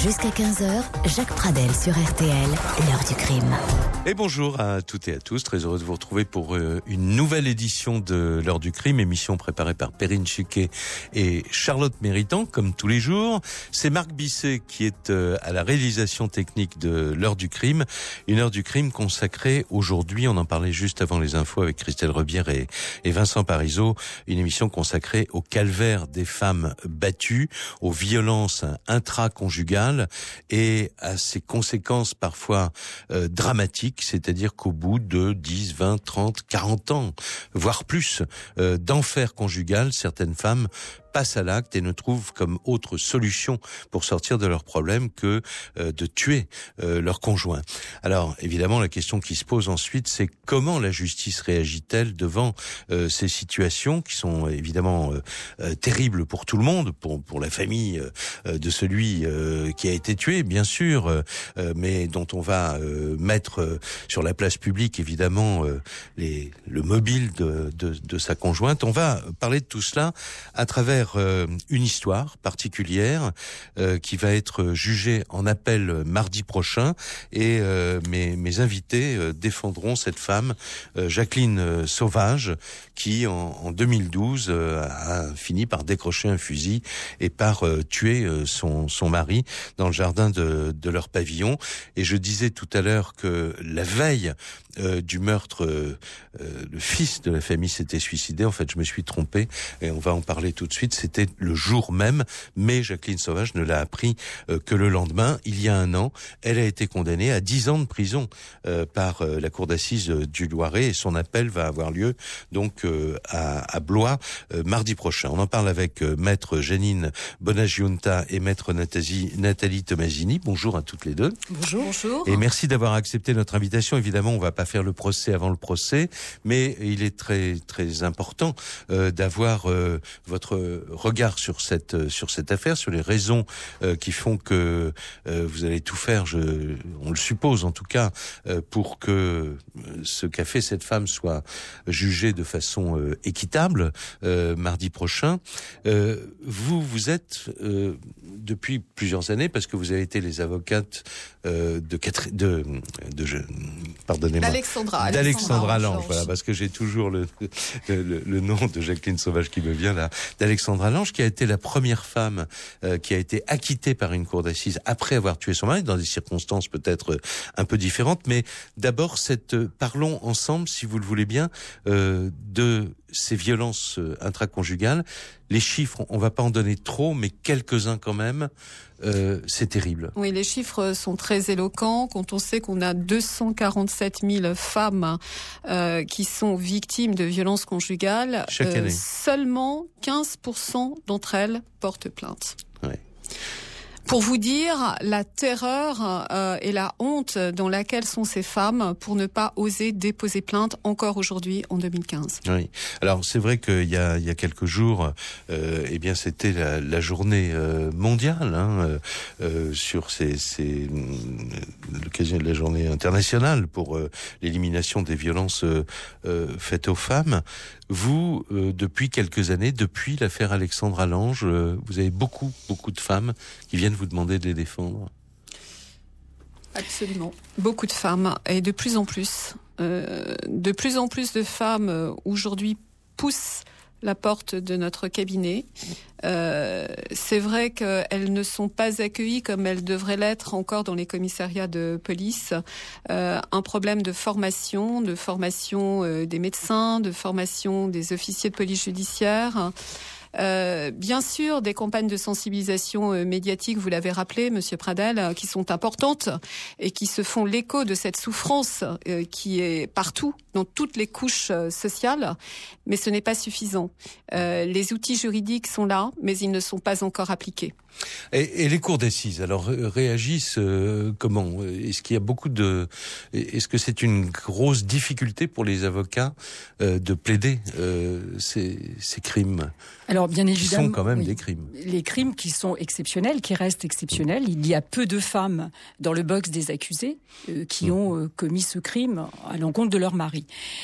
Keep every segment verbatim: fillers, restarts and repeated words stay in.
Jusqu'à quinze heures, Jacques Pradel sur R T L, l'heure du crime. Et bonjour à toutes et à tous, très heureux de vous retrouver pour une nouvelle édition de l'heure du crime, émission préparée par Perrine Chiquet et Charlotte Méritant, comme tous les jours. C'est Marc Bisset qui est à la réalisation technique de l'heure du crime, une heure du crime consacrée aujourd'hui, on en parlait juste avant les infos avec Christelle Rebière et, et Vincent Parisot, une émission consacrée au calvaire des femmes battues, aux violences intraconjugales et à ses conséquences parfois euh, dramatiques, c'est-à-dire qu'au bout de dix, vingt, trente, quarante ans, voire plus, euh, d'enfer conjugal, certaines femmes passent à l'acte et ne trouvent comme autre solution pour sortir de leurs problèmes que euh, de tuer euh, leur conjoint. Alors, évidemment, la question qui se pose ensuite, c'est comment la justice réagit-elle devant euh, ces situations qui sont évidemment euh, euh, terribles pour tout le monde, pour pour la famille euh, de celui euh, qui a été tué, bien sûr, euh, mais dont on va euh, mettre euh, sur la place publique, évidemment, euh, les, le mobile de, de, de sa conjointe. On va parler de tout cela à travers Euh, une histoire particulière euh, qui va être jugée en appel mardi prochain et euh, mes, mes invités euh, défendront cette femme, euh, Jacqueline euh, Sauvage, qui en, en deux mille douze euh, a fini par décrocher un fusil et par euh, tuer euh, son, son mari dans le jardin de, de leur pavillon. Et je disais tout à l'heure que la veille euh, du meurtre, euh, euh, le fils de la famille s'était suicidé. En fait, je me suis trompé et on va en parler tout de suite. C'était le jour même, mais Jacqueline Sauvage ne l'a appris euh, que le lendemain, il y a un an. Elle a été condamnée à dix ans de prison euh, par euh, la cour d'assises euh, du Loiret et son appel va avoir lieu donc euh, à, à Blois euh, mardi prochain. On en parle avec euh, maître Janine Bonagiunta et maître Nathalie, Nathalie Tomasini. Bonjour à toutes les deux. Bonjour. Bonjour. Et merci d'avoir accepté notre invitation. Évidemment, on va pas faire le procès avant le procès, mais il est très très important euh, d'avoir euh, votre regard sur cette sur cette affaire, sur les raisons euh, qui font que euh, vous allez tout faire, je, on le suppose en tout cas, euh, pour que ce qu'a fait cette femme soit jugé de façon euh, équitable euh, mardi prochain. Euh, vous vous êtes euh, depuis plusieurs années, parce que vous avez été les avocates euh, de Catherine, de, de, de pardonnez-moi, d'Alexandra, d'Alexandra Lange, voilà, parce que j'ai toujours le, le, le nom de Jacqueline Sauvage qui me vient là, d'Alexandra Lange, qui a été la première femme euh, qui a été acquittée par une cour d'assises après avoir tué son mari, dans des circonstances peut-être un peu différentes. Mais d'abord, cette euh, parlons ensemble, si vous le voulez bien, euh, de ces violences euh, intraconjugales. Les chiffres, on va pas en donner trop, mais quelques-uns quand même. Euh, c'est terrible. Oui, les chiffres sont très éloquents quand on sait qu'on a deux cent quarante-sept mille femmes euh, qui sont victimes de violences conjugales. Chaque euh, année. Seulement quinze pour cent d'entre elles portent plainte. Ouais. Pour vous dire la terreur euh, et la honte dans laquelle sont ces femmes pour ne pas oser déposer plainte encore aujourd'hui en deux mille quinze. Oui. Alors c'est vrai qu'il y a il y a quelques jours, euh, eh bien c'était la, la journée euh, mondiale hein, euh, sur ces, ces l'occasion de la journée internationale pour euh, l'élimination des violences euh, euh, faites aux femmes. Vous, euh, depuis quelques années, depuis l'affaire Alexandra Lange, euh, vous avez beaucoup, beaucoup de femmes qui viennent vous demander de les défendre. Absolument. Beaucoup de femmes, et de plus en plus. Euh, de plus en plus de femmes, euh, aujourd'hui, poussent la porte de notre cabinet. Euh, c'est vrai qu'elles ne sont pas accueillies comme elles devraient l'être encore dans les commissariats de police. Euh, un problème de formation, de formation euh, des médecins, de formation des officiers de police judiciaire. Euh, bien sûr, des campagnes de sensibilisation euh, médiatique, vous l'avez rappelé, Monsieur Pradel, euh, qui sont importantes et qui se font l'écho de cette souffrance euh, qui est partout, dans toutes les couches euh, sociales, mais ce n'est pas suffisant. Euh, les outils juridiques sont là, mais ils ne sont pas encore appliqués. Et, et les cours d'assises, alors réagissent euh, comment ? Est-ce qu'il y a beaucoup de, est-ce que c'est une grosse difficulté pour les avocats euh, de plaider euh, ces, ces crimes ? Alors bien évidemment, qui sont quand même oui, des crimes. Les crimes qui sont exceptionnels, qui restent exceptionnels. Il y a peu de femmes dans le box des accusés euh, qui mmh. ont euh, commis ce crime à l'encontre de leur mari.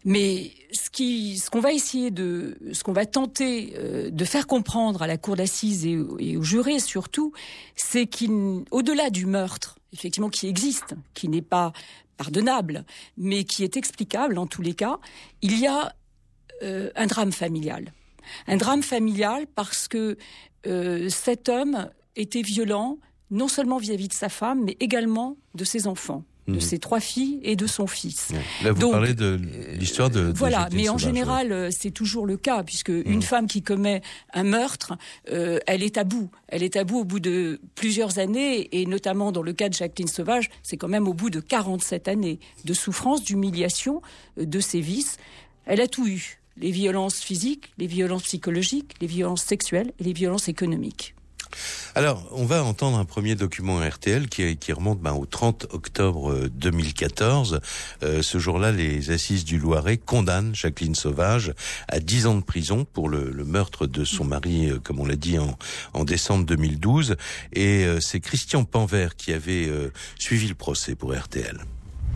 Mais ce qui, ce qu'on va essayer de, ce qu'on va tenter euh, de faire comprendre à la cour d'assises et, et aux jurés surtout, c'est qu'au-delà du meurtre, effectivement, qui existe, qui n'est pas pardonnable, mais qui est explicable en tous les cas, il y a euh, un drame familial. Un drame familial parce que euh, cet homme était violent, non seulement vis-à-vis de sa femme, mais également de ses enfants, mmh. de ses trois filles et de son fils. Là, vous Donc, parlez de l'histoire de... de voilà, Jacqueline mais en Sauvage, général, ouais. c'est toujours le cas, puisque mmh. une femme qui commet un meurtre, euh, elle est à bout. Elle est à bout au bout de plusieurs années, et notamment dans le cas de Jacqueline Sauvage, c'est quand même au bout de quarante-sept années de souffrance, d'humiliation, de sévices. Elle a tout eu. Les violences physiques, les violences psychologiques, les violences sexuelles et les violences économiques. Alors, on va entendre un premier document R T L qui, qui remonte ben, au trente octobre deux mille quatorze. Euh, ce jour-là, les assises du Loiret condamnent Jacqueline Sauvage à dix ans de prison pour le, le meurtre de son mari, euh, comme on l'a dit, en, en décembre deux mille douze. Et euh, c'est Christian Panvert qui avait euh, suivi le procès pour R T L.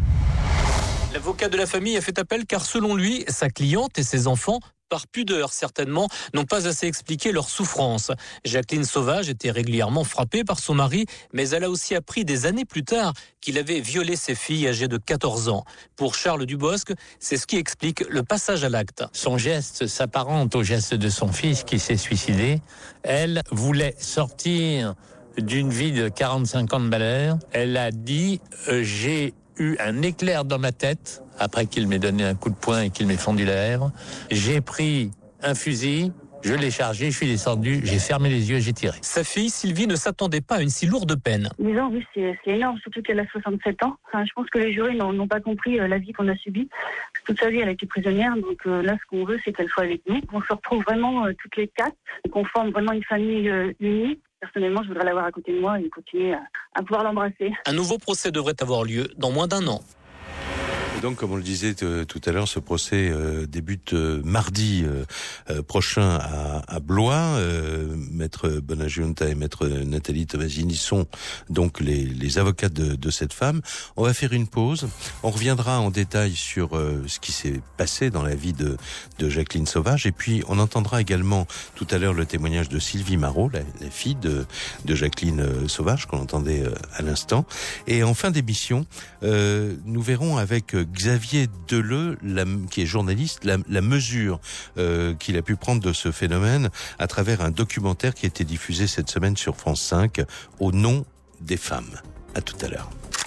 L'avocat de la famille a fait appel car selon lui, sa cliente et ses enfants, par pudeur certainement, n'ont pas assez expliqué leur souffrance. Jacqueline Sauvage était régulièrement frappée par son mari, mais elle a aussi appris des années plus tard qu'il avait violé ses filles âgées de quatorze ans. Pour Charles Dubosc, c'est ce qui explique le passage à l'acte. Son geste s'apparente au geste de son fils qui s'est suicidé. Elle voulait sortir d'une vie de quarante-cinq ans de malheur. Elle a dit euh, « j'ai eu un éclair dans ma tête » après qu'il m'ait donné un coup de poing et qu'il m'ait fendu l'air. J'ai pris un fusil, je l'ai chargé, je suis descendu, j'ai fermé les yeux et j'ai tiré. Sa fille, Sylvie, ne s'attendait pas à une si lourde peine. dix ans, oui, c'est, c'est énorme, surtout qu'elle a soixante-sept ans. Enfin, je pense que les jurés n'ont, n'ont pas compris euh, la vie qu'on a subie. Toute sa vie, elle a été prisonnière, donc euh, là, ce qu'on veut, c'est qu'elle soit avec nous. Qu'on se retrouve vraiment euh, toutes les quatre, qu'on forme vraiment une famille euh, unie. Personnellement, je voudrais l'avoir à côté de moi et continuer à, à pouvoir l'embrasser. Un nouveau procès devrait avoir lieu dans moins d'un an. Et donc, comme on le disait t- tout à l'heure, ce procès euh, débute euh, mardi euh, euh, prochain à, à Blois. Euh, Maître Bonagiunta et Maître Nathalie Tomasini sont donc les, les avocats de, de cette femme. On va faire une pause. On reviendra en détail sur euh, ce qui s'est passé dans la vie de, de Jacqueline Sauvage. Et puis, on entendra également tout à l'heure le témoignage de Sylvie Marot, la, la fille de, de Jacqueline Sauvage, qu'on entendait euh, à l'instant. Et en fin d'émission, euh, nous verrons avec Xavier Deleu, la, qui est journaliste, la, la mesure euh, qu'il a pu prendre de ce phénomène à travers un documentaire qui a été diffusé cette semaine sur France cinq, Au nom des femmes. À tout à l'heure.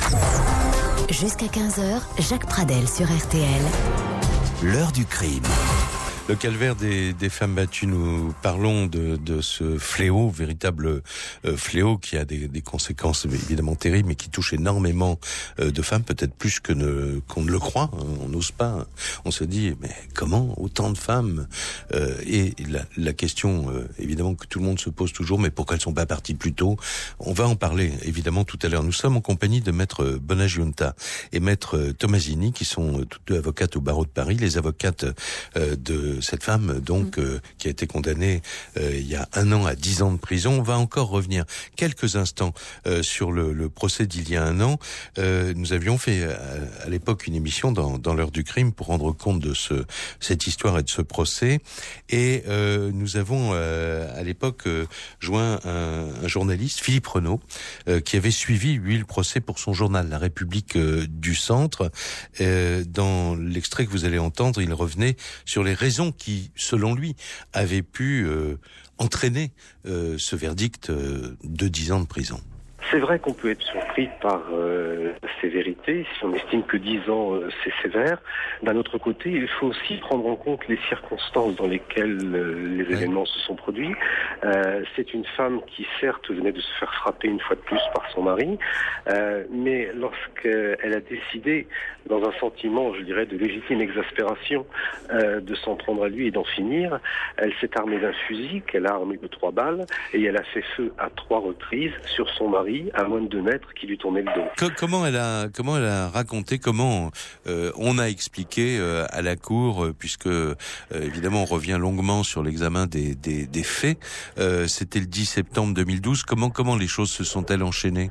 Jusqu'à quinze heures, Jacques Pradel sur R T L. L'heure du crime. Le calvaire des, des femmes battues, nous parlons de, de ce fléau, véritable euh, fléau qui a des, des conséquences évidemment terribles, mais qui touche énormément euh, de femmes, peut-être plus que ne, qu'on ne le croit. Hein, on n'ose pas. On se dit, mais comment autant de femmes euh, Et la, la question, euh, évidemment, que tout le monde se pose toujours, mais pourquoi elles sont pas parties plus tôt? On va en parler, évidemment, tout à l'heure. Nous sommes en compagnie de Maître Bonagiunta et Maître Tomasini, qui sont toutes deux avocates au barreau de Paris, les avocates euh, de cette femme donc euh, qui a été condamnée euh, il y a un an à dix ans de prison. On va encore revenir quelques instants euh, sur le, le procès d'il y a un an. Euh, nous avions fait à, à l'époque une émission dans, dans l'heure du crime pour rendre compte de ce, cette histoire et de ce procès. Et euh, nous avons euh, à l'époque euh, joint un, un journaliste, Philippe Renaud, euh, qui avait suivi lui le procès pour son journal La République euh, du Centre. Euh, dans l'extrait que vous allez entendre, il revenait sur les raisons qui, selon lui, avaient pu euh, entraîner euh, ce verdict euh, de dix ans de prison. C'est vrai qu'on peut être surpris par euh, la sévérité, si on estime que dix ans euh, c'est sévère. D'un autre côté, il faut aussi prendre en compte les circonstances dans lesquelles euh, les ouais. événements se sont produits. Euh, c'est une femme qui certes venait de se faire frapper une fois de plus par son mari, euh, mais lorsqu'elle a décidé, dans un sentiment, je dirais, de légitime exaspération, euh, de s'en prendre à lui et d'en finir, elle s'est armée d'un fusil qu'elle a armé de trois balles et elle a fait feu à trois reprises sur son mari, à moins de deux mètres, qui lui tournait le dos. Comment elle a, comment elle a raconté, comment euh, on a expliqué euh, à la cour, euh, puisque euh, évidemment on revient longuement sur l'examen des, des, des faits. Euh, c'était le dix septembre deux mille douze. Comment, comment les choses se sont-elles enchaînées ?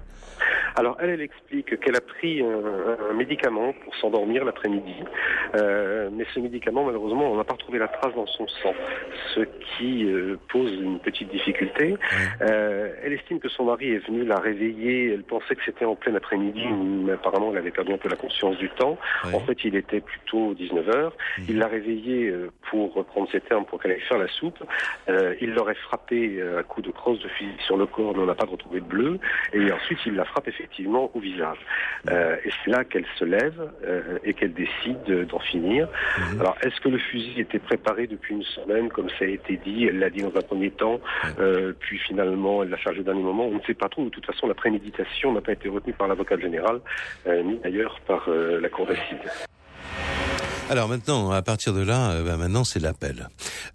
Alors elle, elle explique qu'elle a pris un, un médicament pour s'endormir l'après-midi, euh, mais ce médicament, malheureusement, on n'a pas retrouvé la trace dans son sang, ce qui euh, pose une petite difficulté. Euh, elle estime que son mari est venu la réveiller, elle pensait que c'était en plein après-midi, mais apparemment elle avait perdu un peu la conscience du temps. Oui. En fait, il était plutôt dix-neuf heures. Mmh. Il l'a réveillée euh, pour reprendre ses termes, pour qu'elle aille faire la soupe. Euh, il l'aurait frappé euh, à coups de crosse de fusil sur le corps, mais on n'a pas retrouvé de bleu. Et ensuite, il la frappe effectivement au visage. Euh, et c'est là qu'elle se lève euh, et qu'elle décide d'en finir. Mmh. Alors, est-ce que le fusil était préparé depuis une semaine, comme ça a été dit? Elle l'a dit dans un premier temps, euh, puis finalement, elle l'a chargé au dernier moment. On ne sait pas trop. De toute façon, la préméditation n'a pas été retenue par l'avocat général, euh, ni d'ailleurs par euh, la cour d'assises. Alors maintenant, à partir de là, euh, bah maintenant c'est l'appel.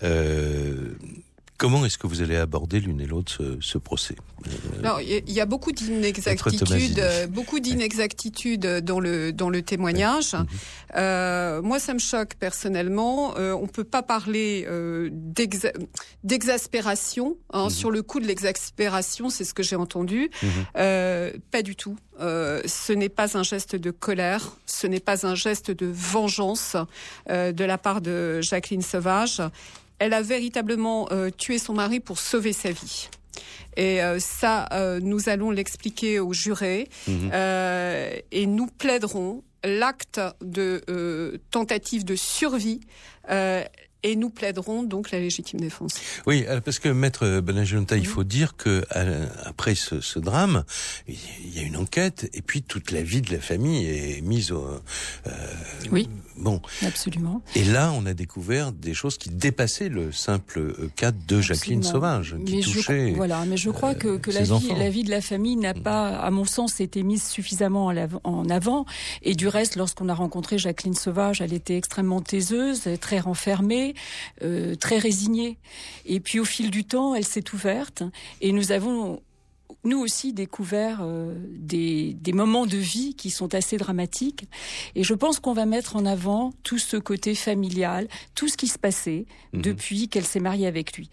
Euh, comment est-ce que vous allez aborder l'une et l'autre ce, ce procès? euh, Alors, il y a beaucoup d'inexactitudes, beaucoup d'inexactitudes dans le dans le témoignage. Ouais. Euh, moi, ça me choque personnellement. Euh, on peut pas parler euh, d'exa- d'exaspération hein, mmh. sur le coup de l'exaspération, c'est ce que j'ai entendu. Mmh. Euh, pas du tout. Euh, ce n'est pas un geste de colère, ce n'est pas un geste de vengeance euh, de la part de Jacqueline Sauvage. Elle a véritablement euh, tué son mari pour sauver sa vie. Et euh, ça, euh, nous allons l'expliquer aux jurés mmh. euh, et nous plaiderons l'acte de euh, tentative de survie euh, et nous plaiderons donc la légitime défense. Oui, parce que Maître Benagiunta, mmh. il faut dire que après ce, ce drame, il y a une enquête et puis toute la vie de la famille est mise au... Euh, oui, bon, absolument. Et là, on a découvert des choses qui dépassaient le simple cas de Jacqueline absolument. Sauvage, qui mais touchait... Je, voilà, mais je crois que, que la, vie, la vie de la famille n'a pas, à mon sens, été mise suffisamment en avant. Et du reste, lorsqu'on a rencontré Jacqueline Sauvage, elle était extrêmement taiseuse, très renfermée, Euh, très résignée. Et puis au fil du temps, elle s'est ouverte et nous avons, nous aussi, découvert euh, des, des moments de vie qui sont assez dramatiques. Et je pense qu'on va mettre en avant tout ce côté familial, tout ce qui se passait mmh. depuis qu'elle s'est mariée avec lui.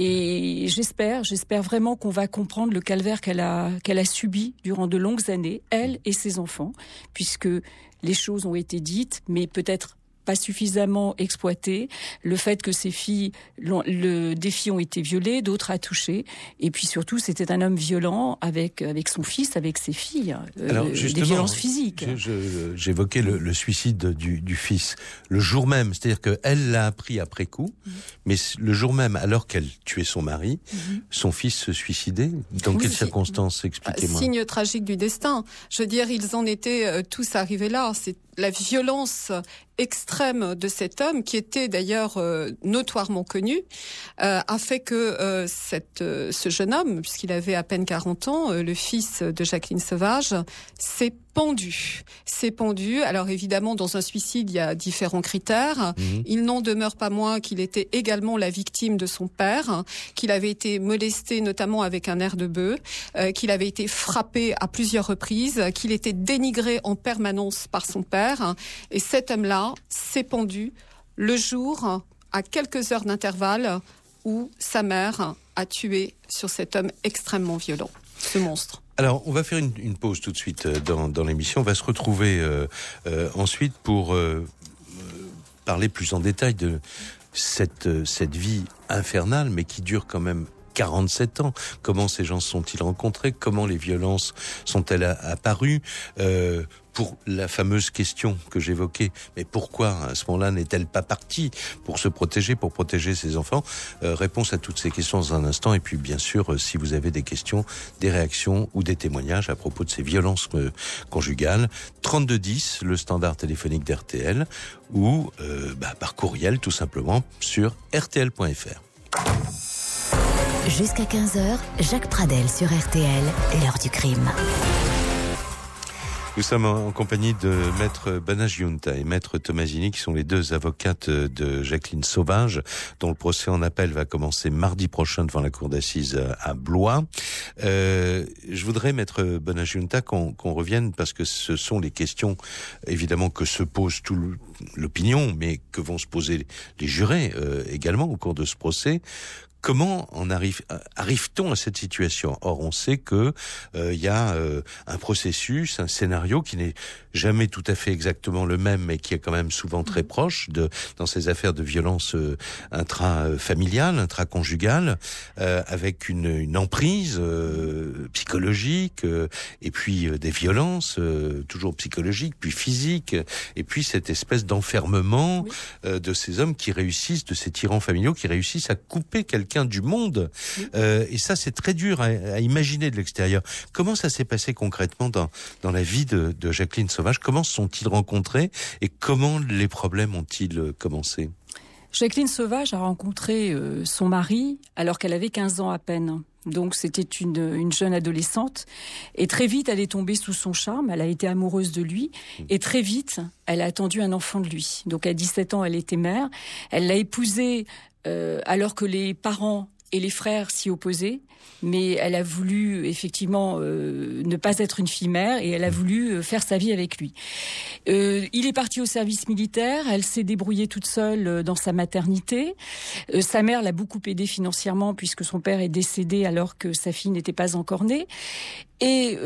Et j'espère, j'espère vraiment qu'on va comprendre le calvaire qu'elle a, qu'elle a subi durant de longues années, elle et ses enfants, puisque les choses ont été dites, mais peut-être pas suffisamment exploité, le fait que ces filles, le, des filles ont été violées, d'autres a touché, et puis surtout c'était un homme violent avec avec son fils, avec ses filles, Alors, euh, des violences physiques. Je, je, j'évoquais le, le suicide du, du fils le jour même, c'est-à-dire que elle l'a appris après coup, mmh. mais le jour même, alors qu'elle tuait son mari, mmh. son fils se suicidait. Dans oui, quelles circonstances, expliquez-moi. Signe tragique du destin. Je veux dire, ils en étaient euh, tous arrivés là. C'est la violence extrême de cet homme, qui était d'ailleurs euh, notoirement connu, euh, a fait que euh, cette, euh, ce jeune homme, puisqu'il avait à peine quarante ans, euh, le fils de Jacqueline Sauvage, s'est pendu. S'est pendu. Alors évidemment, dans un suicide, il y a différents critères. Mmh. Il n'en demeure pas moins qu'il était également la victime de son père, qu'il avait été molesté notamment avec un air de bœuf, euh, qu'il avait été frappé à plusieurs reprises, qu'il était dénigré en permanence par son père. Et cet homme-là s'est pendu le jour, à quelques heures d'intervalle, où sa mère a tué sur cet homme extrêmement violent, ce monstre. Alors, on va faire une, une pause tout de suite dans, dans l'émission. On va se retrouver euh, euh, ensuite pour euh, parler plus en détail de cette, cette vie infernale, mais qui dure quand même quarante-sept ans. Comment ces gens se sont-ils rencontrés? Comment les violences sont-elles apparues? euh, Pour la fameuse question que j'évoquais, mais pourquoi à ce moment-là n'est-elle pas partie pour se protéger, pour protéger ses enfants? euh, Réponse à toutes ces questions dans un instant. Et puis bien sûr, euh, si vous avez des questions, des réactions ou des témoignages à propos de ces violences euh, conjugales, trente-deux dix, le standard téléphonique d'R T L, ou euh, bah, par courriel tout simplement sur r t l point f r. Jusqu'à quinze heures, Jacques Pradel sur R T L, l'heure du crime. Nous sommes en compagnie de Maître Benagiunta et Maître Tomasini, qui sont les deux avocates de Jacqueline Sauvage, dont le procès en appel va commencer mardi prochain devant la cour d'assises à Blois. Euh, je voudrais, Maître Benagiunta, qu'on, qu'on revienne, parce que ce sont les questions, évidemment, que se pose tout l'opinion, mais que vont se poser les jurés euh, également au cours de ce procès. Comment on arrive, arrive-t-on à cette situation? Or, on sait que euh, il y a euh, un processus, un scénario qui n'est jamais tout à fait exactement le même, mais qui est quand même souvent très proche de dans ces affaires de violence euh, intrafamiliale, intraconjugale, euh, avec une, une emprise euh, psychologique, euh, et puis euh, des violences euh, toujours psychologiques, puis physiques, et puis cette espèce d'enfermement oui. euh, de ces hommes qui réussissent, de ces tyrans familiaux qui réussissent à couper quelqu'un du monde. Oui. Euh, et ça, c'est très dur à, à imaginer de l'extérieur. Comment ça s'est passé concrètement dans dans la vie de, de Jacqueline Sauvage? Comment se sont-ils rencontrés et comment les problèmes ont-ils commencé? Jacqueline Sauvage a rencontré euh, son mari alors qu'elle avait quinze ans à peine. Donc c'était une, une jeune adolescente. Et très vite, elle est tombée sous son charme. Elle a été amoureuse de lui. Et très vite, elle a attendu un enfant de lui. Donc à dix-sept ans, elle était mère. Elle l'a épousé euh, alors que les parents et les frères s'y opposaient. Mais elle a voulu effectivement euh, ne pas être une fille mère et elle a voulu euh, faire sa vie avec lui. Euh, il est parti au service militaire, elle s'est débrouillée toute seule euh, dans sa maternité. Euh, sa mère l'a beaucoup aidée financièrement puisque son père est décédé alors que sa fille n'était pas encore née. Et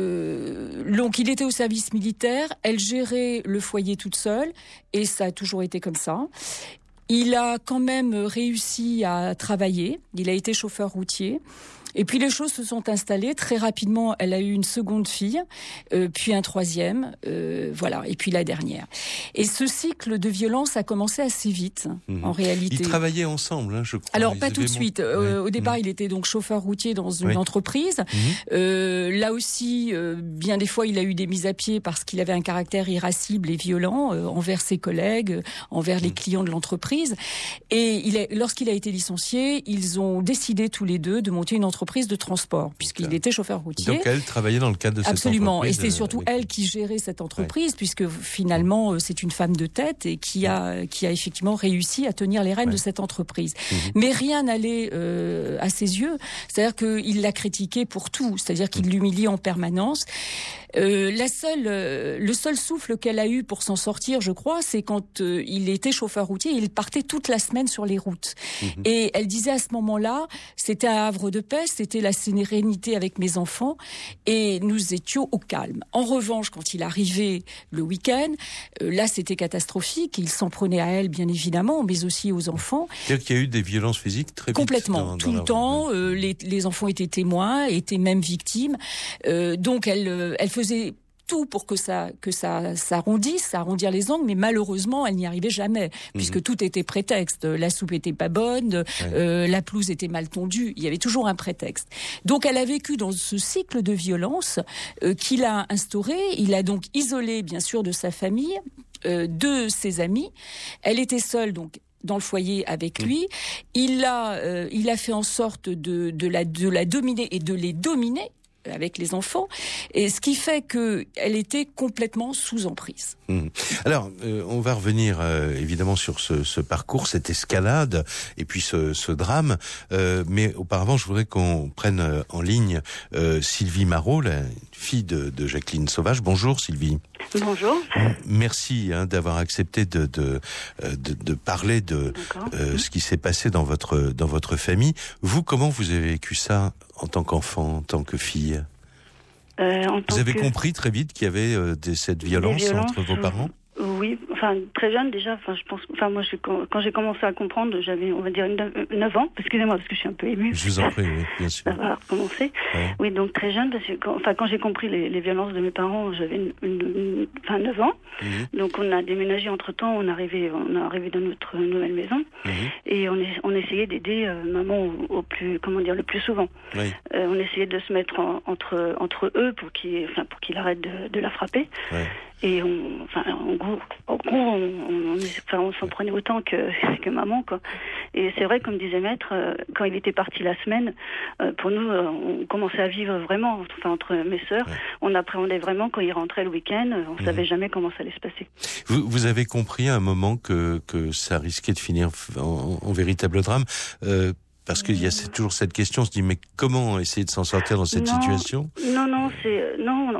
euh, donc il était au service militaire, elle gérait le foyer toute seule et ça a toujours été comme ça. Il a quand même réussi à travailler, il a été chauffeur routier. Et puis les choses se sont installées. Très rapidement, elle a eu une seconde fille, euh, puis un troisième, euh, voilà, et puis la dernière. Et ce cycle de violence a commencé assez vite, mmh. en réalité. Ils travaillaient ensemble, hein, je crois. Alors, Ils pas tout de suite. Mon... Euh, ouais. Au départ, mmh. il était donc chauffeur routier dans une oui. entreprise. Mmh. Euh, là aussi, euh, bien des fois, il a eu des mises à pied parce qu'il avait un caractère irascible et violent euh, envers ses collègues, euh, envers mmh. les clients de l'entreprise. Et il est, lorsqu'il a été licencié, ils ont décidé tous les deux de monter une entreprise de transport, puisqu'il okay. était chauffeur routier. Donc elle travaillait dans le cadre de cette Absolument. entreprise. Absolument. Et c'est surtout avec... elle qui gérait cette entreprise, ouais. puisque finalement, c'est une femme de tête et qui a, qui a effectivement réussi à tenir les rênes ouais. de cette entreprise. Mmh. Mais rien n'allait euh, à ses yeux. C'est-à-dire qu'il l'a critiquée pour tout. C'est-à-dire qu'il mmh. l'humiliait en permanence. Euh, la seule, euh, le seul souffle qu'elle a eu pour s'en sortir, je crois, c'est quand euh, il était chauffeur routier, il partait toute la semaine sur les routes. Mmh. Et elle disait à ce moment-là, c'était un havre de paix, c'était la sérénité avec mes enfants, et nous étions au calme. En revanche, quand il arrivait le week-end, euh, là, c'était catastrophique. Il s'en prenait à elle, bien évidemment, mais aussi aux enfants. C'est-à-dire qu'il y a eu des violences physiques très vite. Complètement, dans, tout dans le temps. Euh, les, les enfants étaient témoins, étaient même victimes. Euh, donc, elle, euh, elle faisait faisait tout pour que ça que ça s'arrondisse, arrondir les angles, mais malheureusement, elle n'y arrivait jamais, mmh. puisque tout était prétexte. La soupe était pas bonne, ouais. euh, la pelouse était mal tondue. Il y avait toujours un prétexte. Donc, elle a vécu dans ce cycle de violence euh, qu'il a instauré. Il a donc isolé, bien sûr, de sa famille, euh, de ses amis. Elle était seule, donc, dans le foyer avec lui. Il a, euh, il a fait en sorte de, de la, de la dominer et de les dominer avec les enfants, et ce qui fait que elle était complètement sous emprise. Mmh. Alors, euh, on va revenir euh, évidemment sur ce, ce parcours, cette escalade, et puis ce, ce drame. Euh, mais auparavant, je voudrais qu'on prenne euh, en ligne euh, Sylvie Marot, la fille de, de Jacqueline Sauvage. Bonjour Sylvie. Bonjour. Merci hein, d'avoir accepté de, de, de, de parler de euh, ce qui s'est passé dans votre, dans votre famille. Vous, comment vous avez vécu ça en tant qu'enfant, en tant que fille? euh, en tant Vous avez que... compris très vite qu'il y avait euh, des, cette violence violences, entre vos parents? Oui, enfin très jeune déjà. Enfin, je pense. Enfin, moi, je, quand, quand j'ai commencé à comprendre, j'avais, on va dire, neuf ans. Excusez-moi, parce que je suis un peu émue. Je vous en prie, oui, bien sûr. D'avoir commencé. Ouais. Oui, donc très jeune, parce que quand, enfin, quand j'ai compris les, les violences de mes parents, j'avais une, une, une, enfin, neuf ans. Mmh. Donc, on a déménagé entre temps. On est arrivé, on est arrivé dans notre nouvelle maison, mmh. et on, est, on essayait d'aider euh, maman au, au plus, comment dire, le plus souvent. Oui. Euh, on essayait de se mettre en, entre entre eux pour qu'il, enfin, pour qu'il arrête de, de la frapper. Ouais. Et on, enfin, en gros, en gros on, on, enfin, on s'en prenait autant que, que maman, quoi. Et c'est vrai, comme disait Maître, euh, quand il était parti la semaine, euh, pour nous, euh, on commençait à vivre vraiment, enfin, entre mes sœurs, ouais. on appréhendait vraiment quand il rentrait le week-end, on mmh. savait jamais comment ça allait se passer. Vous, vous avez compris à un moment que, que ça risquait de finir en, en véritable drame, euh, parce qu'il y a toujours cette question, on se dit mais comment essayer de s'en sortir dans cette non, situation? Non, non, c'est non,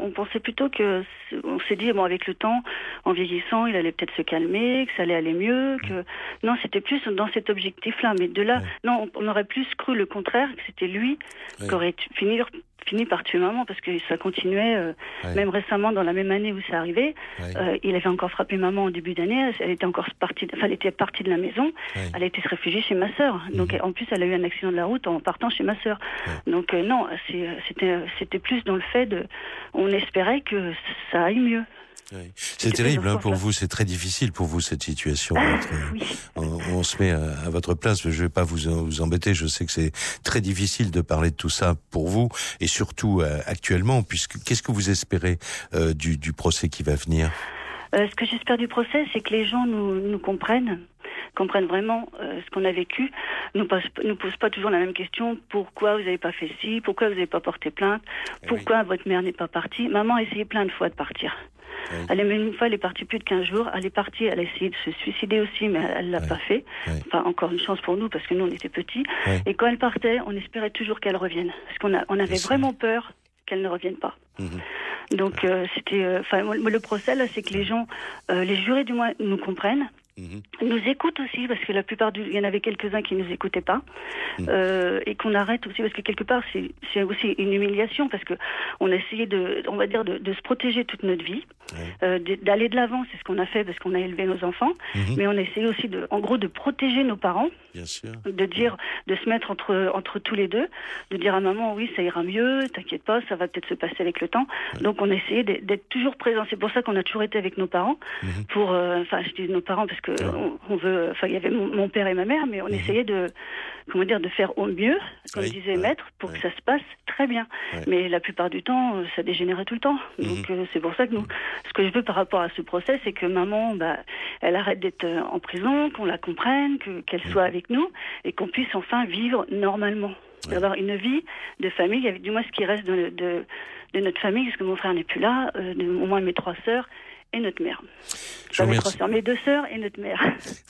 on pensait plutôt que, on s'est dit, bon, avec le temps, en vieillissant, il allait peut-être se calmer, que ça allait aller mieux, que, non, c'était plus dans cet objectif-là. Mais de là, ouais. non, on aurait plus cru le contraire, que c'était lui ouais. qui aurait fini, fini par tuer maman, parce que ça continuait, euh, ouais. même récemment, dans la même année où c'est arrivé, ouais. euh, il avait encore frappé maman en début d'année, elle était encore partie, enfin, elle était partie de la maison, ouais. elle a été se réfugier chez ma sœur. Mm-hmm. Donc, en plus, elle a eu un accident de la route en partant chez ma sœur. Ouais. Donc, euh, non, c'est, c'était, c'était plus dans le fait de, on espérait que ça aille mieux. Oui. C'est terrible hein, pour vous, c'est très difficile pour vous cette situation. Ah, votre, oui. on, on se met à, à votre place, je vais pas vous, vous embêter, je sais que c'est très difficile de parler de tout ça pour vous, et surtout euh, actuellement, puisque qu'est-ce que vous espérez euh, du, du procès qui va venir? euh, Ce que j'espère du procès, c'est que les gens nous, nous comprennent, comprennent vraiment euh, ce qu'on a vécu, nous pose, nous pose pas toujours la même question. Pourquoi vous n'avez pas fait ci? Pourquoi vous n'avez pas porté plainte? Pourquoi oui. votre mère n'est pas partie? Maman a essayé plein de fois de partir. Oui. Elle est, une fois, elle est partie plus de quinze jours. Elle est partie, elle a essayé de se suicider aussi, mais elle l'a oui. pas fait. Oui. Enfin, encore une chance pour nous, parce que nous, on était petits. Oui. Et quand elle partait, on espérait toujours qu'elle revienne. Parce qu'on a, on avait Bien vraiment sûr. peur qu'elle ne revienne pas. Mm-hmm. Donc, euh, c'était, enfin, euh, le procès, là, c'est que les gens, euh, les jurés du moins, nous comprennent. Mmh. Nous écoutent aussi, parce que la plupart du, il y en avait quelques-uns qui nous écoutaient pas, mmh. euh, et qu'on arrête aussi, parce que quelque part c'est, c'est aussi une humiliation, parce que on a essayé de, on va dire, de, de se protéger toute notre vie, mmh. euh, d'aller de l'avant, c'est ce qu'on a fait parce qu'on a élevé nos enfants, mmh. mais on a essayé aussi de, en gros, de protéger nos parents, Bien sûr. de dire, de se mettre entre entre tous les deux, de dire à maman oui ça ira mieux, t'inquiète pas, ça va peut-être se passer avec le temps. Mmh. Donc on a essayé d'être toujours présents. C'est pour ça qu'on a toujours été avec nos parents, mmh. pour, enfin euh, je dis nos parents parce que que on, on veut, enfin il y avait mon, mon père et ma mère, mais on mmh. essayait de, comment dire, de faire au mieux, comme oui, disait ouais, Maître, pour ouais. que ça se passe très bien. Ouais. Mais la plupart du temps, ça dégénérait tout le temps. Mmh. Donc euh, c'est pour ça que nous, ce que je veux par rapport à ce procès, c'est que maman, bah, elle arrête d'être en prison, qu'on la comprenne, que, qu'elle mmh. soit avec nous, et qu'on puisse enfin vivre normalement, ouais. avoir une vie de famille, avec du moins ce qui reste de, de, de notre famille, parce que mon frère n'est plus là, euh, de, au moins mes trois sœurs et notre mère. Je mes trois sœurs, mes deux sœurs et notre mère.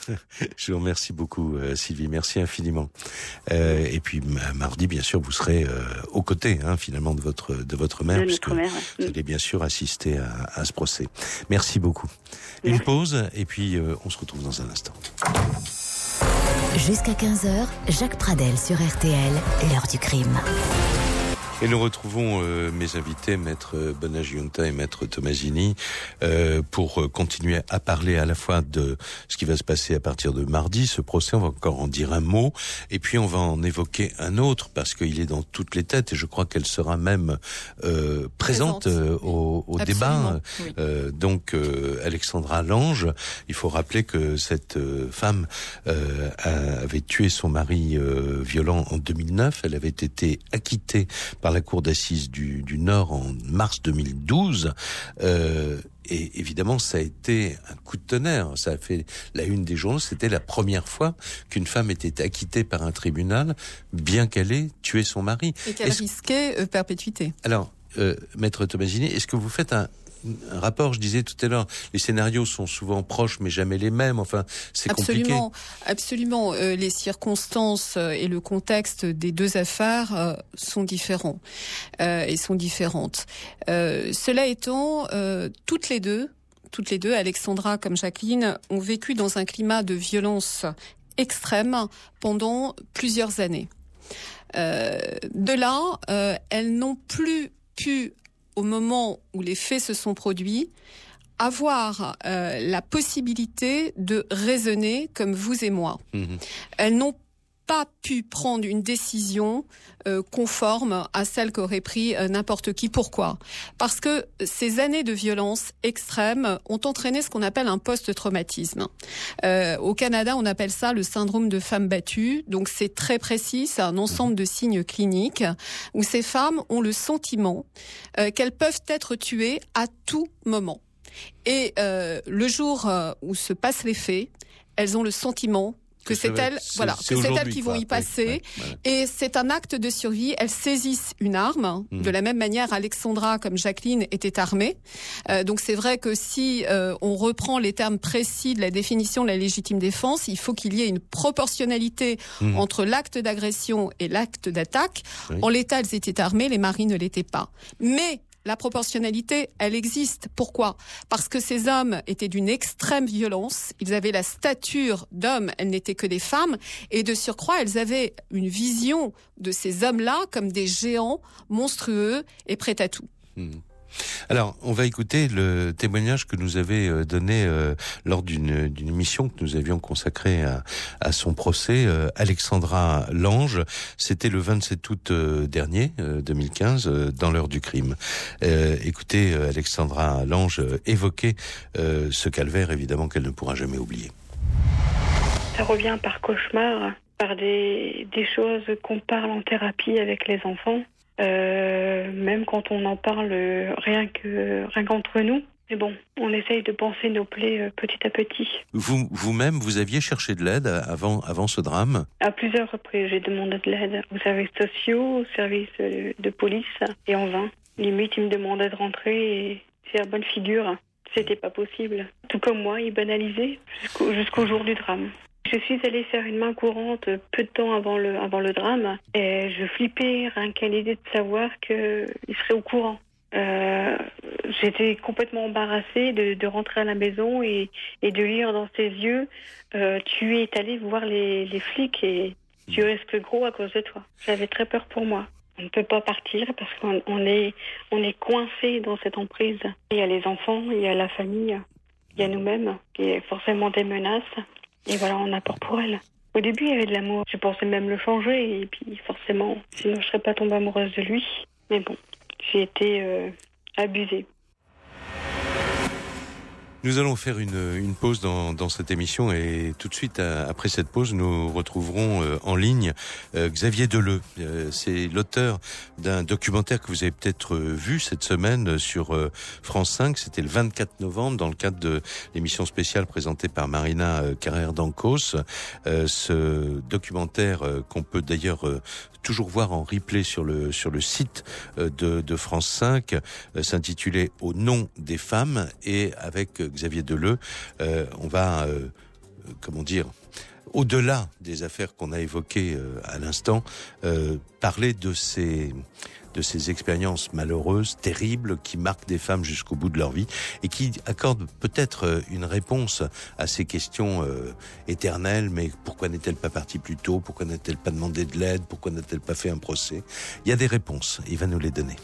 Je vous remercie beaucoup, euh, Sylvie. Merci infiniment. Euh, et puis mardi, bien sûr, vous serez euh, aux côtés, hein, finalement, de votre de votre mère, de puisque mère, vous ouais. allez bien sûr assister à, à ce procès. Merci beaucoup. Merci. Une pause et puis euh, on se retrouve dans un instant. Jusqu'à quinze heures, Jacques Pradel sur R T L, l'heure du crime. Et nous retrouvons euh, mes invités, Maître Bonagiunta et Maître Tomasini, euh, pour continuer à parler à la fois de ce qui va se passer à partir de mardi, ce procès, on va encore en dire un mot, et puis on va en évoquer un autre, parce qu'il est dans toutes les têtes, et je crois qu'elle sera même euh, présente, présente euh, au, au débat. Oui. Euh, donc, euh, Alexandra Lange, il faut rappeler que cette euh, femme euh, avait tué son mari euh, violent en deux mille neuf, elle avait été acquittée par la cour d'assises du, du Nord en mars deux mille douze. Euh, et évidemment, ça a été un coup de tonnerre. Ça a fait la une des journaux. C'était la première fois qu'une femme était acquittée par un tribunal, bien qu'elle ait tué son mari. Et qu'elle est-ce... risquait euh, perpétuité. Alors, euh, Maître Tomasini, est-ce que vous faites un... un rapport, je disais tout à l'heure, les scénarios sont souvent proches mais jamais les mêmes, enfin c'est absolument, compliqué. Absolument, euh, les circonstances et le contexte des deux affaires euh, sont différents euh, et sont différentes. Euh, cela étant, euh, toutes les deux, toutes les deux, Alexandra comme Jacqueline, ont vécu dans un climat de violence extrême pendant plusieurs années. Euh, de là, euh, elles n'ont plus pu, au moment où les faits se sont produits, avoir euh, la possibilité de raisonner comme vous et moi. Mmh. Elles n'ont pas pu prendre une décision euh, conforme à celle qu'aurait pris euh, n'importe qui. Pourquoi ? Parce que ces années de violence extrême ont entraîné ce qu'on appelle un post-traumatisme. Euh, au Canada, on appelle ça le syndrome de femme battue. Donc c'est très précis, c'est un ensemble de signes cliniques où ces femmes ont le sentiment euh, qu'elles peuvent être tuées à tout moment. Et euh, le jour euh, où se passent les faits, elles ont le sentiment que, que c'est elles, c'est, voilà, c'est que c'est elles qui vont y passer, ouais, ouais, ouais. Et c'est un acte de survie. Elles saisissent une arme. Mmh. De la même manière, Alexandra, comme Jacqueline, était armée. Euh, donc c'est vrai que si euh, on reprend les termes précis de la définition de la légitime défense, il faut qu'il y ait une proportionnalité mmh. entre l'acte d'agression et l'acte d'attaque. Oui. En l'état, elles étaient armées, les maris ne l'étaient pas. Mais la proportionnalité, elle existe. Pourquoi ? Parce que ces hommes étaient d'une extrême violence, ils avaient la stature d'hommes, elles n'étaient que des femmes, et de surcroît, elles avaient une vision de ces hommes-là comme des géants monstrueux et prêts à tout. Mmh. Alors, on va écouter le témoignage que nous avait donné euh, lors d'une, d'une émission que nous avions consacrée à, à son procès, euh, Alexandra Lange. C'était le vingt-sept août euh, dernier, euh, deux mille quinze, euh, dans l'heure du crime. Euh, écoutez, euh, Alexandra Lange euh, évoquer euh, ce calvaire, évidemment, qu'elle ne pourra jamais oublier. Ça revient par cauchemar, par des, des choses qu'on parle en thérapie avec les enfants. Euh, même quand on en parle rien que rien qu'entre nous, mais bon, on essaye de penser nos plaies euh, petit à petit. Vous, vous-même, vous aviez cherché de l'aide avant, avant ce drame ? À plusieurs reprises, j'ai demandé de l'aide aux services sociaux, aux services de, de police, et en vain. Limite, ils me demandaient de rentrer et faire bonne figure. C'était pas possible. Tout comme moi, ils banalisaient jusqu'au, jusqu'au jour du drame. Je suis allée faire une main courante peu de temps avant le, avant le drame et je flippais rien qu'à l'idée de savoir qu'il serait au courant. Euh, j'étais complètement embarrassée de, de rentrer à la maison et, et de lire dans ses yeux euh, « Tu es allé voir les, les flics et tu risques gros à cause de toi ». J'avais très peur pour moi. On ne peut pas partir parce qu'on on est, on est coincé dans cette emprise. Il y a les enfants, il y a la famille, il y a nous-mêmes, il y a forcément des menaces. Et voilà, on a peur pour elle. Au début, il y avait de l'amour. Je pensais même le changer. Et puis, forcément, sinon, je ne serais pas tombée amoureuse de lui. Mais bon, j'ai été euh, abusée. Nous allons faire une, une pause dans, dans cette émission et tout de suite à, après cette pause, nous retrouverons euh, en ligne euh, Xavier Deleu. Euh, c'est l'auteur d'un documentaire que vous avez peut-être euh, vu cette semaine sur euh, France cinq. C'était le vingt-quatre novembre dans le cadre de l'émission spéciale présentée par Marina euh, Carrère d'Ancos. Euh, ce documentaire euh, qu'on peut d'ailleurs euh, toujours voir en replay sur le sur le site euh, de, de France cinq euh, s'intitulait « Au nom des femmes » et avec euh, Xavier Deleu, euh, on va, euh, comment dire, au-delà des affaires qu'on a évoquées euh, à l'instant, euh, parler de ces de ces expériences malheureuses, terribles, qui marquent des femmes jusqu'au bout de leur vie et qui accordent peut-être une réponse à ces questions euh, éternelles. Mais pourquoi n'est-elle pas partie plus tôt ? Pourquoi n'a-t-elle pas demandé de l'aide ? Pourquoi n'a-t-elle pas fait un procès ? Il y a des réponses. Il va nous les donner.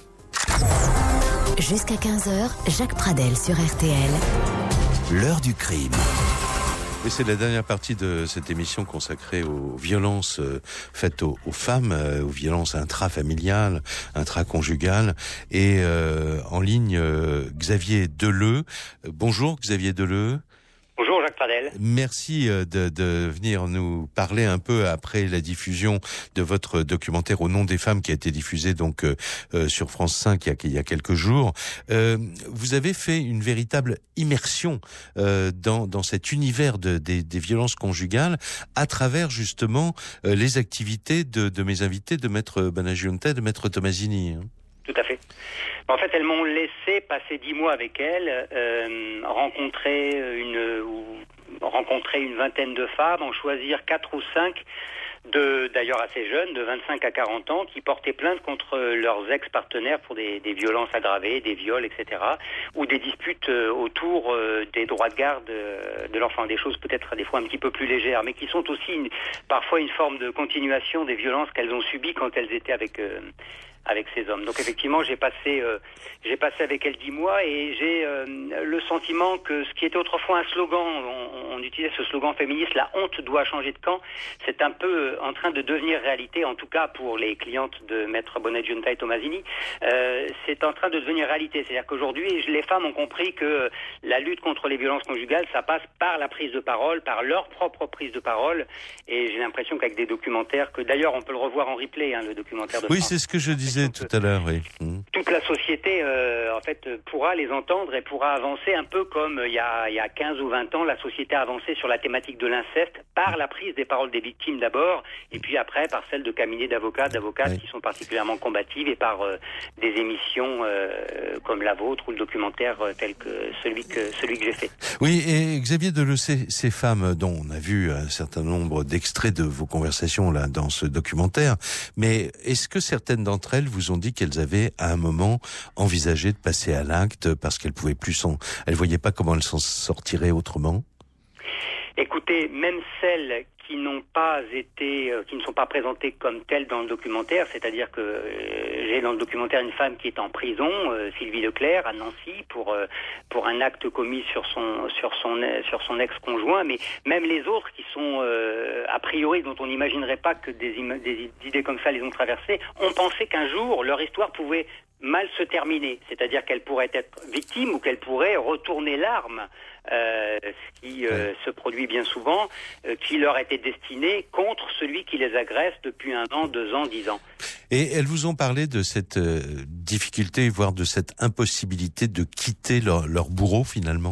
Jusqu'à quinze heures, Jacques Pradel sur R T L. L'heure du crime. Et c'est la dernière partie de cette émission consacrée aux violences euh, faites aux, aux femmes, euh, aux violences intrafamiliales, intraconjugales. Et euh, en ligne, euh, Xavier Deleu. Euh, bonjour Xavier Deleu. Bonjour Jacques Pradel. Merci de, de venir nous parler un peu après la diffusion de votre documentaire Au nom des femmes qui a été diffusé donc euh, sur France cinq il y a, il y a quelques jours. Euh, vous avez fait une véritable immersion euh, dans, dans cet univers de, des, des violences conjugales à travers justement euh, les activités de, de mes invités, de Maître Banagiunta, de Maître Tomasini. Hein. Tout à fait. En fait, elles m'ont laissé passer dix mois avec elles, euh, rencontrer une ou rencontrer une vingtaine de femmes, en choisir quatre ou cinq, de d'ailleurs assez jeunes, de vingt-cinq à quarante ans, qui portaient plainte contre leurs ex-partenaires pour des, des violences aggravées, des viols, et cetera, ou des disputes autour des droits de garde de l'enfant, des choses peut-être des fois un petit peu plus légères, mais qui sont aussi une, parfois une forme de continuation des violences qu'elles ont subies quand elles étaient avec euh, avec ces hommes. Donc effectivement, j'ai passé euh, j'ai passé avec elle dix mois et j'ai euh, le sentiment que ce qui était autrefois un slogan, on, on utilisait ce slogan féministe, la honte doit changer de camp, c'est un peu en train de devenir réalité, en tout cas pour les clientes de Maître Banagiunta et Tomasini, euh, c'est en train de devenir réalité. C'est-à-dire qu'aujourd'hui, les femmes ont compris que la lutte contre les violences conjugales, ça passe par la prise de parole, par leur propre prise de parole, et j'ai l'impression qu'avec des documentaires, que d'ailleurs on peut le revoir en replay, hein, le documentaire de Oui, France. C'est ce que je disais tout à l'heure, oui. Mmh. Toute la société, euh, en fait, pourra les entendre et pourra avancer un peu comme il y a, il y a quinze ou vingt ans, la société a avancé sur la thématique de l'inceste par la prise des paroles des victimes d'abord, et puis après par celle de cabinets d'avocats, d'avocates oui. qui sont particulièrement combatives, et par euh, des émissions euh, comme la vôtre ou le documentaire euh, tel que celui que celui que j'ai fait. Oui, et Xavier Deleu, ces, ces femmes dont on a vu un certain nombre d'extraits de vos conversations là dans ce documentaire, mais est-ce que certaines d'entre elles vous ont dit qu'elles avaient à un moment moment envisagé de passer à l'acte parce qu'elle pouvait plus s'en, elle voyait pas comment elle s'en sortirait autrement? Écoutez, même celles qui n'ont pas été, euh, qui ne sont pas présentées comme telles dans le documentaire, c'est-à-dire que euh, j'ai dans le documentaire une femme qui est en prison, euh, Sylvie Leclerc, à Nancy, pour euh, pour un acte commis sur son sur son sur son ex-conjoint, mais même les autres qui sont euh, a priori dont on n'imaginerait pas que des, im- des idées comme ça les ont traversées, ont pensé qu'un jour leur histoire pouvait mal se terminer, c'est-à-dire qu'elle pourrait être victime ou qu'elle pourrait retourner l'arme, euh, ce qui euh, se produit bien souvent, euh, qui leur était destiné contre celui qui les agresse depuis un an, deux ans, dix ans. Et elles vous ont parlé de cette euh, difficulté, voire de cette impossibilité de quitter leur, leur bourreau finalement?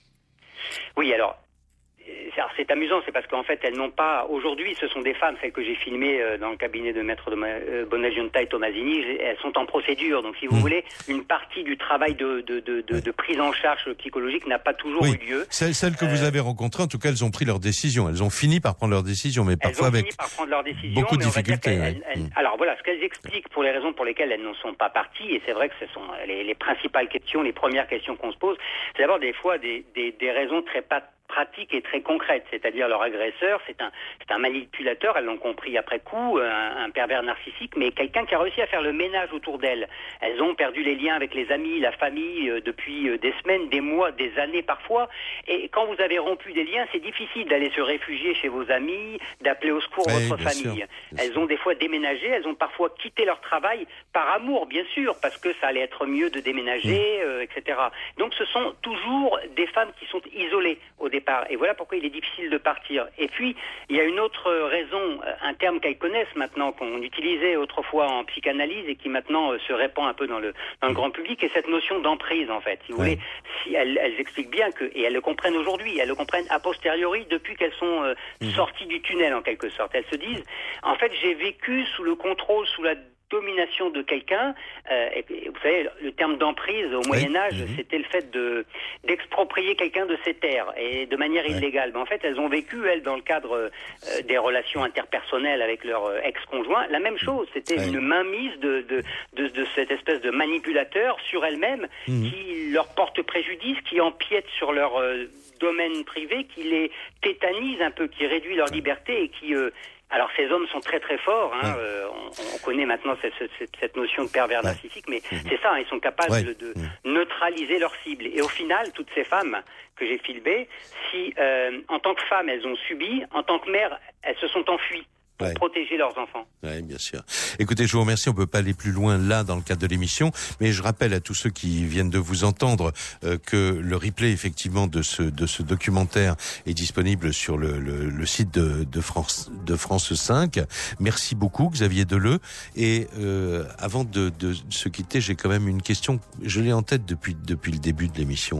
Oui, alors, alors c'est amusant, c'est parce qu'en fait elles n'ont pas, aujourd'hui ce sont des femmes, celles que j'ai filmées euh, dans le cabinet de maître de euh, Bonagiunta et Tomasini, elles sont en procédure, donc si vous mmh. voulez, une partie du travail de, de, de, de, de prise en charge psychologique n'a pas toujours oui. eu lieu. Celles, celles que euh, vous avez rencontrées, en tout cas elles ont pris leur décision, elles ont fini par prendre leur décision, mais parfois avec fini par prendre leur décision, beaucoup de difficultés. Elles, ouais. elles, mmh. Alors voilà, ce qu'elles expliquent pour les raisons pour lesquelles elles n'en sont pas parties, et c'est vrai que ce sont les, les principales questions, les premières questions qu'on se pose, c'est d'abord des fois des, des, des raisons très pat- pratique et très concrète, c'est-à-dire leur agresseur, c'est un, c'est un manipulateur, elles l'ont compris après coup, un, un pervers narcissique, mais quelqu'un qui a réussi à faire le ménage autour d'elles. Elles ont perdu les liens avec les amis, la famille, euh, depuis euh, des semaines, des mois, des années parfois, et quand vous avez rompu des liens, c'est difficile d'aller se réfugier chez vos amis, d'appeler au secours oui, votre famille. Sûr, elles ont des fois déménagé, elles ont parfois quitté leur travail par amour, bien sûr, parce que ça allait être mieux de déménager, mmh. euh, et cetera. Donc ce sont toujours des femmes qui sont isolées au départ. Et voilà pourquoi il est difficile de partir. Et puis, il y a une autre raison, un terme qu'elles connaissent maintenant, qu'on utilisait autrefois en psychanalyse et qui maintenant se répand un peu dans le, dans le grand public, et cette notion d'emprise, en fait. Si vous ouais. voulez, si elles, elles expliquent bien que, et elles le comprennent aujourd'hui, elles le comprennent a posteriori depuis qu'elles sont euh, mmh. sorties du tunnel, en quelque sorte. Elles se disent, en fait, j'ai vécu sous le contrôle, sous la domination de quelqu'un, euh, et, et vous savez, le terme d'emprise au oui. Moyen-Âge, mmh. c'était le fait de d'exproprier quelqu'un de ses terres, et de manière ouais. illégale. Mais en fait, elles ont vécu, elles, dans le cadre euh, des relations interpersonnelles avec leur euh, ex-conjoint, la même chose. C'était ouais. une mainmise de, de, de, de cette espèce de manipulateur sur elles-mêmes mmh. qui leur porte préjudice, qui empiète sur leur euh, domaine privé, qui les tétanise un peu, qui réduit leur liberté et qui... Euh, Alors ces hommes sont très très forts, hein. ouais. euh, on, on connaît maintenant cette, cette, cette notion de pervers ouais. narcissique, mais mmh. c'est ça, hein, ils sont capables ouais. de, de mmh. neutraliser leur cible. Et au final, toutes ces femmes que j'ai filmées, si euh, en tant que femmes elles ont subi, en tant que mères elles se sont enfuies pour ouais. protéger leurs enfants. Oui, bien sûr. Écoutez, je vous remercie. On peut pas aller plus loin là dans le cadre de l'émission, mais je rappelle à tous ceux qui viennent de vous entendre euh, que le replay effectivement de ce de ce documentaire est disponible sur le, le, le site de, de France de France cinq. Merci beaucoup, Xavier Deleu. Et euh, avant de, de se quitter, j'ai quand même une question. Je l'ai en tête depuis depuis le début de l'émission.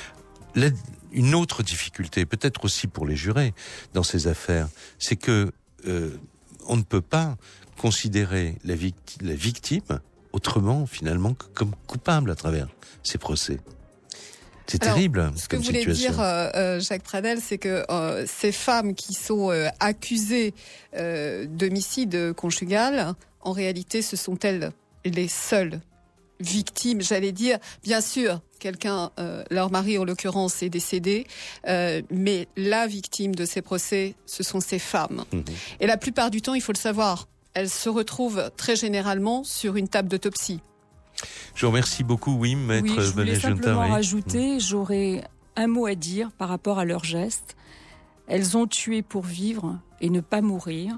La, une autre difficulté, peut-être aussi pour les jurés dans ces affaires, c'est que Euh, on ne peut pas considérer la, victi- la victime autrement finalement que comme coupable à travers ces procès. C'est Alors, terrible. Ce que voulait dire euh, Jacques Pradel, c'est que euh, ces femmes qui sont euh, accusées euh, d'homicide conjugal, en réalité, ce sont elles les seules victimes, j'allais dire. Bien sûr, quelqu'un, euh, leur mari en l'occurrence, est décédé, euh, mais la victime de ces procès, ce sont ces femmes. Mmh. Et la plupart du temps, il faut le savoir, elles se retrouvent très généralement sur une table d'autopsie. Je vous remercie beaucoup, oui, maître Oui, je voulais Bonagiunta, simplement oui. rajouter, mmh. j'aurais un mot à dire par rapport à leurs gestes. Elles ont tué pour vivre et ne pas mourir.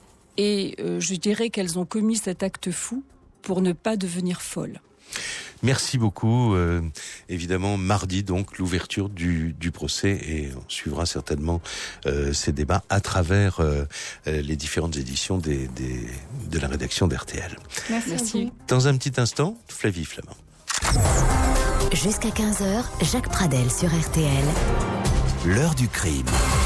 Et euh, je dirais qu'elles ont commis cet acte fou pour ne pas devenir folles. Merci beaucoup. Euh, évidemment, mardi, donc, l'ouverture du, du procès, et on suivra certainement euh, ces débats à travers euh, les différentes éditions des, des, de la rédaction d'R T L. Merci. Merci. Dans un petit instant, Flavie Flamand. Jusqu'à quinze heures, Jacques Pradel sur R T L. L'heure du crime.